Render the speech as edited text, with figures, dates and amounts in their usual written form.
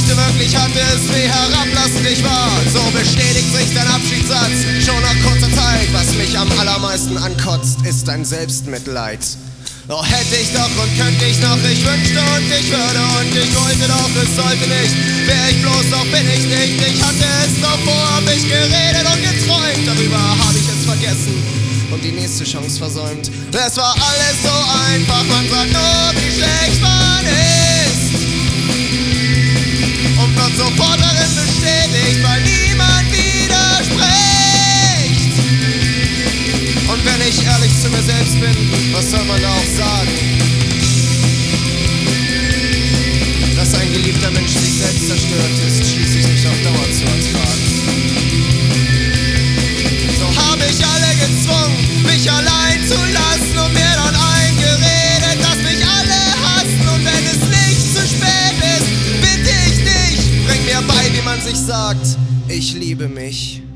dachte wirklich, hatte es wie herablassend ich war. So bestätigt sich dein Abschiedssatz schon nach kurzer Zeit. Was mich am allermeisten ankotzt, ist dein Selbstmitleid. Doch hätte ich doch und könnte ich noch, ich wünschte und ich würde und ich wollte doch, es sollte nicht. Wär ich bloß, doch bin ich nicht. Ich hatte es doch vor, hab ich geredet und geträumt. Darüber hab ich es vergessen und die nächste Chance versäumt. Es war alles so einfach, man sagt nur, wie schlecht man ist und wird sofort darin bestätigt, weil niemand widerspricht. Und wenn ich ehrlich zu mir selbst bin, was soll man da auch sagen? Dass ein geliebter Mensch sich selbst zerstört, ist schließlich nicht auf Dauer zu ertragen. So hab ich alle gezwungen, mich allein zu lassen und mir dann eingeredet, dass mich alle hassen. Und wenn es nicht zu spät ist, bitte ich dich, bring mir bei, wie man sich sagt, ich liebe mich.